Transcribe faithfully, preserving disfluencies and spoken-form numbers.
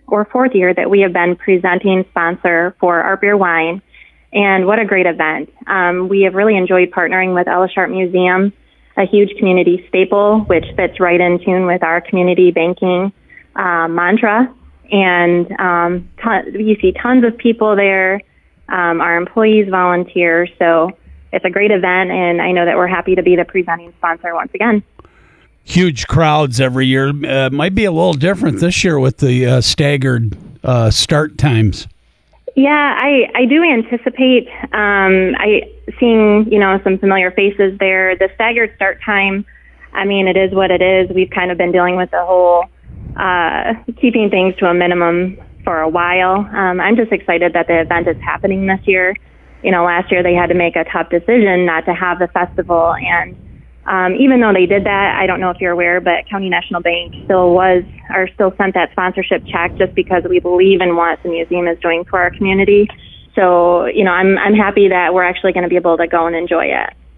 or fourth year that we have been presenting sponsor for Art Beer Wine. And what a great event. Um, we have really enjoyed partnering with Ellis Sharp Museum, a huge community staple, which fits right in tune with our community banking uh, mantra. And um, ton- you see tons of people there. Um, our employees volunteer. So it's a great event, and I know that we're happy to be the presenting sponsor once again. Huge crowds every year. Uh, might be a little different this year with the uh, staggered uh, start times. Yeah, I, I do anticipate um, I seeing, you know, some familiar faces there. The staggered start time, I mean, it is what it is. We've kind of been dealing with the whole uh, keeping things to a minimum for a while. Um, I'm just excited that the event is happening this year. You know, last year they had to make a tough decision not to have the festival, and Um, even though they did that, I don't know if you're aware, but County National Bank still was, or still sent that sponsorship check just because we believe in what the museum is doing for our community. So, you know, I'm I'm happy that we're actually going to be able to go and enjoy it.